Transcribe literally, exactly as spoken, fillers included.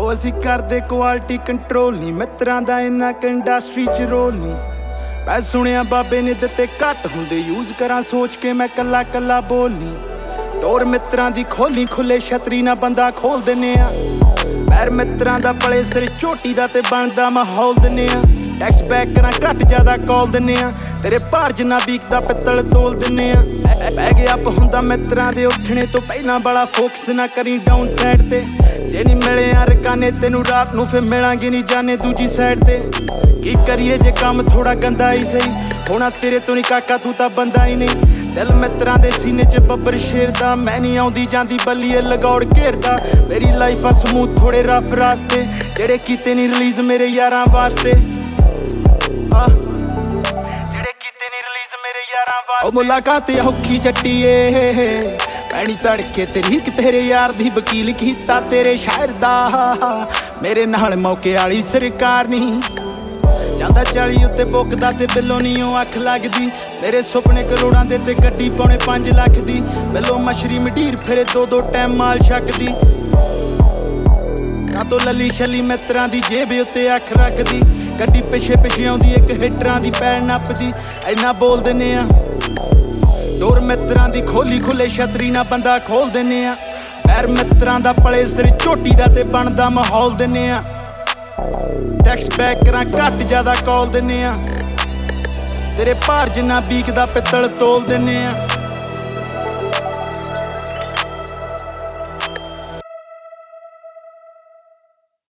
ਉਹ ਅਸੀਂ ਕਰਦੇ ਕੁਆਲਿਟੀ ਕੰਟਰੋਲ ਨਹੀਂ, ਮਿੱਤਰਾਂ ਦਾ ਇੰਨਾ ਕ ਇੰਡਸਟਰੀ 'ਚ ਰੋਲ ਨਹੀਂ। ਮੈਂ ਸੁਣਿਆ ਬਾਬੇ ਨੇ ਦਿੱਤੇ ਘੱਟ ਹੁੰਦੇ, ਯੂਜ਼ ਕਰਾਂ ਸੋਚ ਕੇ ਮੈਂ ਕੱਲਾ ਕੱਲਾ ਬੋਲ ਨਹੀਂ। ਡੋਰ ਮਿੱਤਰਾਂ ਦੀ ਖੋਲੀ ਖੁੱਲੇ, ਛਤਰੀ ਨਾ ਬੰਦਾ ਖੋਲ ਦਿੰਨੇ ਆ। ਪੈਰ ਮਿੱਤਰਾਂ ਦਾ ਪਲੇ ਸਿਰ ਝੋਟੀ ਦਾ ਤੇ ਬਣਦਾ ਮਾਹੌਲ ਦਿੰਨੇ ਆ। ਟੈਕਸ ਬੈਕ ਕਰਾਂ ਘੱਟ ਜ਼ਿਆਦਾ ਕੌਲ ਦਿੰਨੇ ਆ, ਤੇਰੇ ਭਾਰ ਜਿੰਨਾ ਵੀਕਦਾ ਪਿੱਤਲ ਤੋਲ ਦਿੰਨੇ ਆ। ਬੈਗ ਅਪ ਹੁੰਦਾ ਮਿੱਤਰਾਂ ਦੇ ਉੱਠਣੇ ਤੋਂ ਪਹਿਲਾਂ, ਬੜਾ ਫੋਕਸ ਨਾ ਕਰੀ ਡਾਊਨ ਸਾਈਡ ਤੇ। ਜੇ ਨਹੀਂ ਮਿਲੇ ਯਾਰ ਰਕਾਨੇ ਤੈਨੂੰ ਰਾਤ ਨੂੰ, ਫਿਰ ਮਿਲਾਂਗੇ ਨਹੀਂ ਜਾਣੇ ਦੂਜੀ ਸਾਈਡ ਤੇ। ਕੀ ਕਰੀਏ ਜੇ ਕੰਮ ਥੋੜਾ ਗੰਦਾ ਹੀ ਸਹੀ, ਹੋਣਾ ਤੇਰੇ ਤੋਂ ਨਹੀਂ ਕਾਕਾ ਤੂੰ ਤਾਂ ਬੰਦਾ ਹੀ ਨਹੀਂ। ਦਿਲ ਮਿੱਤਰਾਂ ਦੇ ਸੀਨੇ 'ਚ ਬੱਬਰ ਸ਼ੇਰ ਦਾ, ਮੈਂ ਨਹੀਂ ਆਉਂਦੀ ਜਾਂਦੀ ਬੱਲੀਏ ਲਗੌੜ ਘੇਰਦਾ। ਮੇਰੀ ਲਾਈਫ ਆ ਸਮੂਥ ਥੋੜੇ ਰਫ ਰਾਸਤੇ, ਜਿਹੜੇ ਕੀਤੇ ਨਹੀਂ ਰਿਲੀਜ਼ ਮੇਰੇ ਯਾਰਾਂ ਵਾਸਤੇ। ਆ ਜਿਹੜੇ ਕੀਤੇ ਨਹੀਂ ਰਿਲੀਜ਼ ਮੇਰੇ ਯਾਰਾਂ ਵਾਸਤੇ। ਉਹ ਮੁਲਾਕਾਤ ਔਖੀ ਜੱਟੀਏ, ਪੈਣੀ ਤੜਕੇ ਤੇਰੀ ਕਿ ਤੇਰੇ ਯਾਰ ਦੀ ਵਕੀਲ ਕੀਤਾ ਤੇਰੇ ਸ਼ਾਇਰ ਦਾ। ਮੇਰੇ ਨਾਲ ਮੌਕੇ ਵਾਲੀ ਸਰਕਾਰ ਨਹੀਂ ਜਾਂਦਾ, ਚਾਲੀ ਉੱਤੇ ਬੁੱਕਦਾ ਤੇ ਬਿੱਲੋਂ ਨਹੀਂ ਉਹ ਅੱਖ ਲੱਗਦੀ। ਮੇਰੇ ਸੁਪਨੇ ਕਰੋੜਾਂ ਦੇ ਤੇ ਗੱਡੀ ਪੌਣੇ ਪੰਜ ਲੱਖ ਦੀ। ਬਿੱਲੋਂ ਮਸ਼ਰੀ ਮਡੀਰ ਫਿਰੇ ਦੋ ਦੋ ਟਾਈਮ ਮਾਲ ਛਕਦੀ। ਕਾਤੋਂ ਲੱਲੀ ਛੱਲੀ ਮਿੱਤਰਾਂ ਦੀ ਜੇਬ ਉੱਤੇ ਅੱਖ ਰੱਖਦੀ। ਗੱਡੀ ਪਿੱਛੇ ਪਿੱਛੇ ਆਉਂਦੀ ਇੱਕ ਹਿੱਟਰਾਂ ਦੀ ਪੈਰ ਨੱਪਦੀ। ਇੰਨਾ ਬੋਲ ਦਿੰਨੇ ਆ, ਡੋਰ ਮਿੱਤਰਾਂ ਦੀ ਖੋਲੀ ਖੁੱਲੇ, ਛਤਰੀ ਨਾ ਬੰਦਾ ਖੋਲ ਦਿੰਨੇ ਆ। ਪੈਰ ਮਿੱਤਰਾਂ ਦਾ ਪਲੇ ਸਿਰ ਝੋਟੀ ਦਾ ਤੇ ਬਣਦਾ ਮਾਹੌਲ ਦਿੰਨੇ ਆ। ਟੈਕਸ ਬੈਕ ਕਰਾਂ ਘੱਟ ਜ਼ਿਆਦਾ ਕੌਲ ਦਿੰਨੇ ਆ, ਤੇਰੇ ਭਾਰ ਜਿੰਨਾ ਵੀਕਦਾ ਪਿੱਤਲ ਤੋਲ ਦਿੰਨੇ ਆ।